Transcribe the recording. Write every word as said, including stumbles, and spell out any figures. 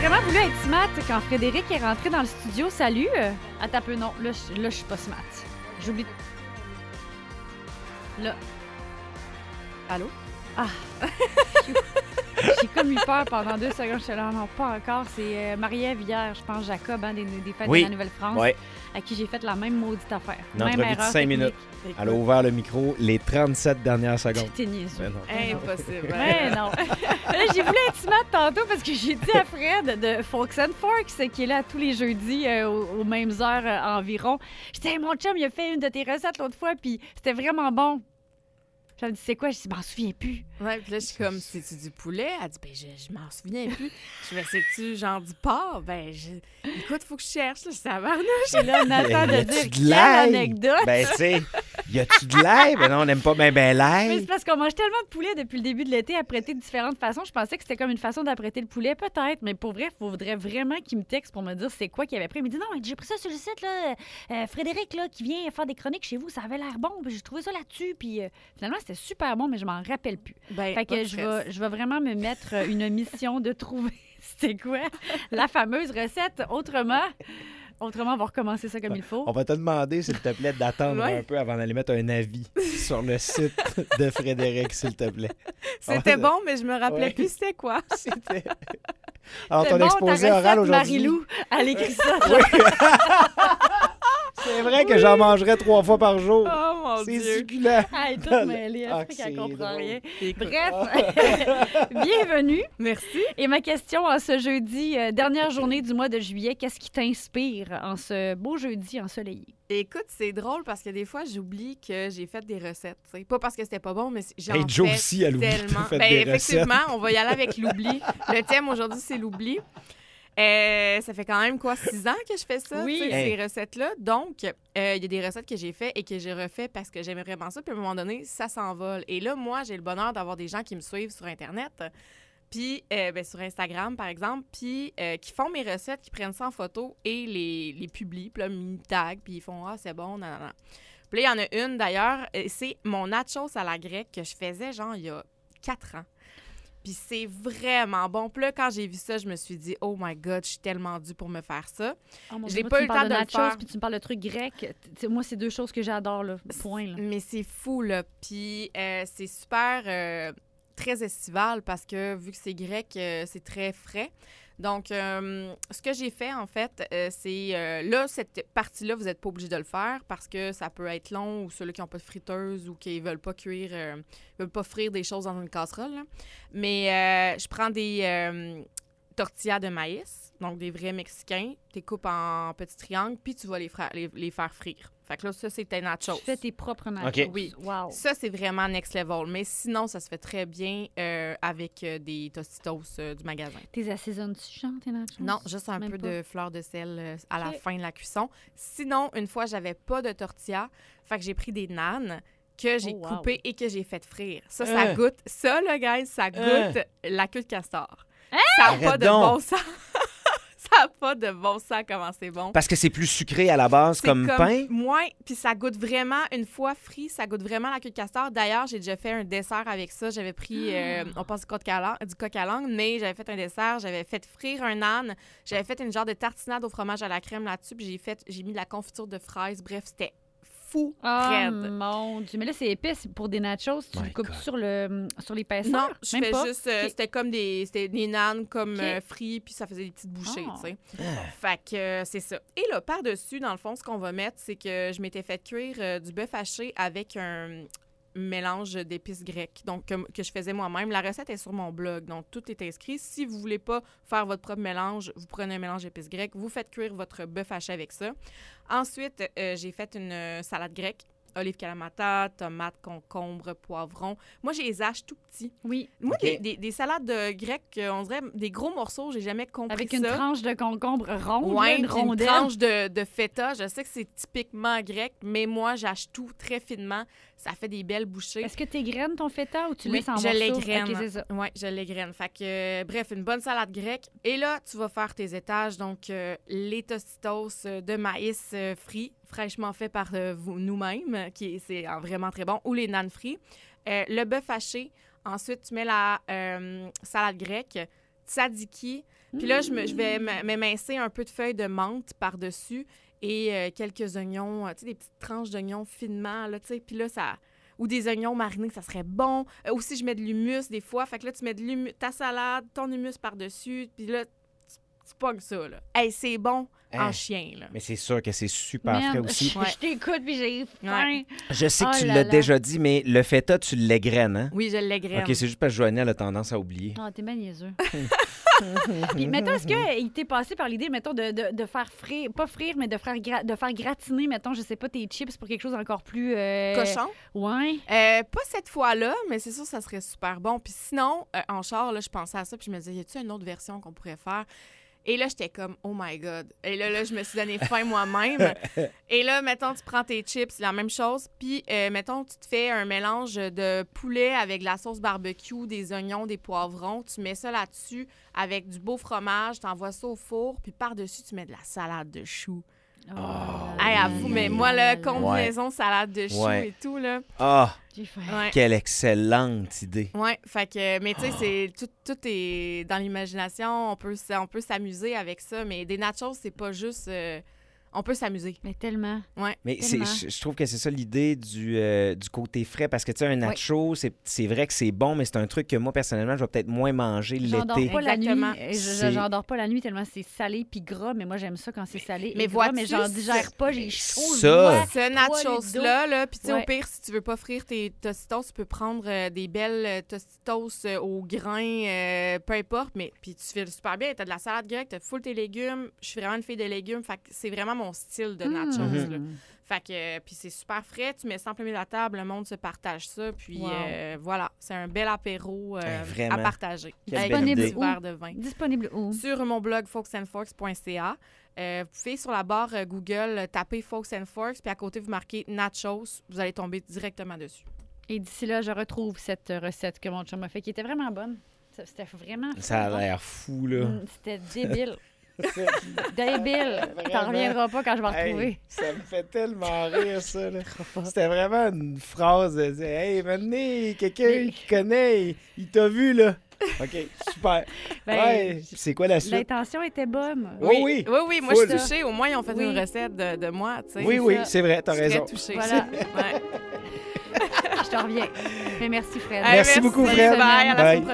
vraiment voulu être smart quand Frédéric est rentré dans le studio. Salut! Attends un peu, non. Là, je, là, je suis pas smart. J'oublie... Là. Allô? Ah! J'ai comme eu peur pendant deux secondes. Je suis là, non, pas encore. C'est euh, Marie-Ève hier, je pense, Jacob, hein, des, des fêtes oui. de la Nouvelle-France, oui. à qui j'ai fait la même maudite affaire. Une même entrevue erreur de cinq minutes. Écoute. Elle a ouvert le micro les trente-sept dernières secondes. T'es niaiseux. Impossible. Mais non. Là, j'ai voulu être smart tantôt parce que j'ai dit à Fred de Forks and Forks, qui est là tous les jeudis euh, aux, aux mêmes heures euh, environ. J'étais, hey, mon chum, il a fait une de tes recettes l'autre fois, puis c'était vraiment bon. J'avais dit, c'est quoi? Je dis, je m'en souviens plus. Ouais, puis là, je suis comme, c'est-tu du poulet? Elle dit, ben, je, je m'en souviens plus. Je dis, c'est-tu genre du porc? Ben, je... écoute, faut que je cherche, là, je suis à Varnouche. Et là, on attend de Y dire a-tu de quelle l'ail? anecdote. Ben, tu sais, y a-tu de l'ail? Ben non, on n'aime pas ben ben Mais l'ail. c'est parce qu'on mange tellement de poulet depuis le début de l'été, apprêté de différentes façons. Je pensais que c'était comme une façon d'apprêter le poulet, peut-être. Mais pour vrai, il faudrait vraiment qu'il me texte pour me dire c'est quoi qu'il avait pris. Il me dit, non, j'ai pris ça sur le site, là. Euh, Frédéric, là, qui vient faire des chroniques chez vous, ça avait l'air bon. Puis j'ai trouvé ça là-dessus. Puis euh, finalement, c'était super bon, mais je m'en rappelle plus. Ben, Fait que je vais, je vais vraiment me mettre une mission de trouver c'était quoi la fameuse recette. Autrement, autrement, on va recommencer ça comme il faut. On va te demander, s'il te plaît, d'attendre Ouais. un peu avant d'aller mettre un avis sur le site de Frédéric, s'il te plaît. C'était bon, mais je me rappelais Ouais. plus c'était quoi. C'était... Alors, C'est ton bon, exposé ta oral recette, aujourd'hui... Marie-Lou, elle écrit ça. C'est vrai que j'en mangerais trois fois par jour. Oh mon C'est Dieu. succulent. Elle est toute mêlée, Ah, elle fait qu'elle c'est comprend drôle. rien. Écoute. Bref, bienvenue. Merci. Et ma question en ce jeudi, euh, dernière journée du mois de juillet, qu'est-ce qui t'inspire en ce beau jeudi ensoleillé? Écoute, c'est drôle parce que des fois, j'oublie que j'ai fait des recettes. t'sais. Pas parce que c'était pas bon, mais j'en Hey, Joe fais aussi, elle oublie que tellement. t'as fait Ben, des effectivement, on va y aller avec l'oubli. Le thème aujourd'hui, c'est l'oubli. Euh, ça fait quand même, quoi, six ans que je fais ça, Oui. tu sais, Hey. ces recettes-là. Donc, il euh, y a des recettes que j'ai faites et que j'ai refait parce que j'aimais vraiment ça. Puis à un moment donné, ça s'envole. Et là, moi, j'ai le bonheur d'avoir des gens qui me suivent sur Internet, puis euh, ben, sur Instagram, par exemple, puis euh, qui font mes recettes, qui prennent ça en photo et les, les publient. Puis là, ils me taguent, puis ils font « Ah, c'est bon, non, non, non. » Puis là, il y en a une, d'ailleurs, euh, c'est mon nachos à la grecque que je faisais, genre, il y a quatre ans. Puis c'est vraiment bon. Puis là, quand j'ai vu ça, je me suis dit, oh my God, je suis tellement due pour me faire ça. Oh, mon Je Dieu, n'ai moi, pas tu eu me le parles temps de le nachos, faire. puis tu me parles de trucs grecs. T'sais, moi, c'est deux choses que j'adore, là. Point, là. Mais c'est fou, là. Puis euh, c'est super euh, très estival parce que vu que c'est grec, euh, c'est très frais. Donc, euh, ce que j'ai fait, en fait, euh, c'est... euh, là, cette partie-là, vous n'êtes pas obligé de le faire parce que ça peut être long ou ceux qui n'ont pas de friteuse ou qui ne veulent pas cuire, euh, veulent pas frire des choses dans une casserole. Là. Mais euh, je prends des euh, tortillas de maïs, donc des vrais Mexicains. Tu les coupes en petits triangles, puis tu vas les, fra- les, les faire frire. Fait que là, ça, c'est tes nachos. Tu fais tes propres nachos. OK. Oui. Wow. Ça, c'est vraiment next level. Mais sinon, ça se fait très bien euh, avec euh, des Tostitos euh, du magasin. T'es assaisonnes-tu, genre, tes nachos? Non, juste un Même peu pas. de fleur de sel euh, à la OK. fin de la cuisson. Sinon, une fois, j'avais pas de tortilla. Fait que j'ai pris des nanes que j'ai Oh, wow. coupées et que j'ai fait frire. Ça, ça Hein? goûte... Ça, là, guys, ça goûte Hein? la queue de castor. Hein? Ça n'a pas Arrête de donc. bon sens. Ça n'a pas de bon sens comment c'est bon. Parce que c'est plus sucré à la base, C'est comme, pain. Ouais, puis ça goûte vraiment, une fois frit, ça goûte vraiment la queue de castor. D'ailleurs, j'ai déjà fait un dessert avec ça. J'avais pris, euh, on pense du coq à langue, du coq à langue, mais j'avais fait un dessert, j'avais fait frire un âne, j'avais fait une genre de tartinade au fromage à la crème là-dessus, puis j'ai fait, j'ai mis de la confiture de fraises. Bref, c'était fou, Oh, raide. mon Dieu. Mais là, c'est épice pour des nachos. Tu My le coupes God. sur le sur l'épaisseur? Non, je Même fais pas? juste, euh, Ok. c'était comme des, c'était des nanes comme Ok. euh, frits, puis ça faisait des petites bouchées, Ah. tu sais. Ah. Fait que euh, c'est ça. Et là, par-dessus, dans le fond, ce qu'on va mettre, c'est que je m'étais fait cuire euh, du bœuf haché avec un mélange d'épices grecques, donc que, que je faisais moi-même. La recette est sur mon blog, donc tout est inscrit. Si vous voulez pas faire votre propre mélange, vous prenez un mélange d'épices grecques, vous faites cuire votre bœuf haché avec ça. Ensuite, euh, j'ai fait une euh, salade grecque. Olive kalamata, tomates, concombres, poivrons. Moi, je les hache tout petits. Oui. Moi, OK. des, des, des salades de grecques, euh, on dirait des gros morceaux, j'ai jamais compris Avec ça. une tranche de concombre ronde, là, Ouais, une puis une rondelle. tranche de, de feta. Je sais que c'est typiquement grec, mais moi, j'hache tout très finement. Ça fait des belles bouchées. Est-ce que tu graines ton feta ou tu Oui, laisses en je morceaux? l'égraine. OK, c'est ça. Oui, je l'égraine. Fait que, euh, bref, une bonne salade grecque. Et là, tu vas faire tes étages. Donc, euh, les tostitos euh, de maïs euh, frits, fraîchement fait par euh, vous, nous-mêmes, qui est, c'est euh, vraiment très bon, ou les nanes frits. Euh, le bœuf haché. Ensuite, tu mets la euh, salade grecque. tzatziki. Puis là, je, me, je vais m- m'émincer un peu de feuilles de menthe par-dessus et euh, quelques oignons, euh, tu sais, des petites tranches d'oignons finement, là, tu sais. Puis là, ça... Ou des oignons marinés, ça serait bon. Euh, aussi, je mets de l'humus des fois. Fait que là, tu mets de l'humus, ta salade, ton humus par-dessus. Puis là, tu, tu pognes ça, là. Hey, c'est bon en Hein? chien, là. Mais c'est sûr que c'est super Merde, frais aussi. Je, Ouais. je t'écoute puis j'ai faim. Ouais. Je sais que Oh tu là l'as là. déjà dit, mais le feta, tu l'égrènes, hein? Oui, je l'égrène. OK, c'est juste parce que Joanie a tendance à oublier. Ah, t'es bien niaiseux. Puis, mettons, est-ce qu'il t'est passé par l'idée, mettons, de, de, de faire frire, pas frire, mais de faire, gra- de faire gratiner, mettons, je sais pas, tes chips pour quelque chose d'encore plus. euh, Cochon. Ouais. Euh, pas cette fois-là, mais c'est sûr que ça serait super bon. Puis sinon, euh, en char, là, je pensais à ça, puis je me disais, y a-t-il une autre version qu'on pourrait faire? Et là, j'étais comme, oh my God. Et là, là je me suis donné faim moi-même. Et là, mettons, tu prends tes chips, c'est la même chose. Puis, euh, mettons, tu te fais un mélange de poulet avec de la sauce barbecue, des oignons, des poivrons. Tu mets ça là-dessus avec du beau fromage, tu envoies ça au four, puis par-dessus, tu mets de la salade de choux. Oh, Hey, avoue, mais moi, là, là, combinaison salade de choux Ouais. et tout, là. Ah, j'ai faim. Ouais. quelle excellente idée. Ouais, fait que, mais tu sais, c'est tout, tout est dans l'imagination. On peut, s- on peut s'amuser avec ça, mais des nachos, c'est pas juste. euh, on peut s'amuser. Mais tellement. Mais c'est, Tellement. je, je trouve que c'est ça l'idée du, euh, du côté frais, parce que tu sais, un nacho, c'est, c'est vrai que c'est bon, mais c'est un truc que moi, personnellement, je vais peut-être moins manger J'endors l'été. pas la nuit. Exactement. Euh, je- C'est- J'endors pas la nuit tellement c'est salé puis gras, mais moi j'aime ça quand c'est salé. mais et gras, vois-tu, mais j'en c'est- digère pas, j'ai chaud. je Ça. bois. Ce nachos-là, là, puis tu sais, Ouais. au pire, si tu veux pas frire tes tostitos, tu peux prendre euh, des belles euh, tostitos euh, au grain, euh, peu importe, mais puis tu fais super bien. T'as de la salade grecque, t'as full tes légumes. Je suis vraiment une fille de légumes, fait que c'est vraiment mon style de nachos, Mmh. là. Fait que, euh, puis c'est super frais, tu mets ça en plein milieu de la table, le monde se partage ça, puis Wow. euh, voilà, c'est un bel apéro euh, Eh, vraiment. à partager. Quelle Avec belle un idée. petit verre de vin. Disponible où? Sur mon blog folks and forks point c a. Euh, vous pouvez sur la barre euh, Google euh, taper Folks and Forks, puis à côté vous marquez nachos, vous allez tomber directement dessus. Et d'ici là, je retrouve cette recette que mon chum a fait qui était vraiment bonne. Ça- C'était vraiment. Ça a bon. l'air fou, là. Mm, C'était débile. Débile. T'en reviendras pas quand je vais Hey, retrouver. ça me fait tellement rire, ça. Là. C'était vraiment une phrase de dire Hey, maintenant, quelqu'un Mais- qui connaît, il, il t'a vu, là. OK, super. Ben, ouais, c'est quoi la suite? L'intention était bonne. Oui, oui. Oui, oui, moi Full. je suis touchée. Au moins, ils ont fait Oui. une recette de, de moi, tu sais. Oui, oui, ça. c'est vrai, t'as Je suis très raison. touchée. Voilà. Ouais. Je te reviens. Mais merci, Fred. Hey, Merci beaucoup, Fred. Fred. Bye, à la Bye. semaine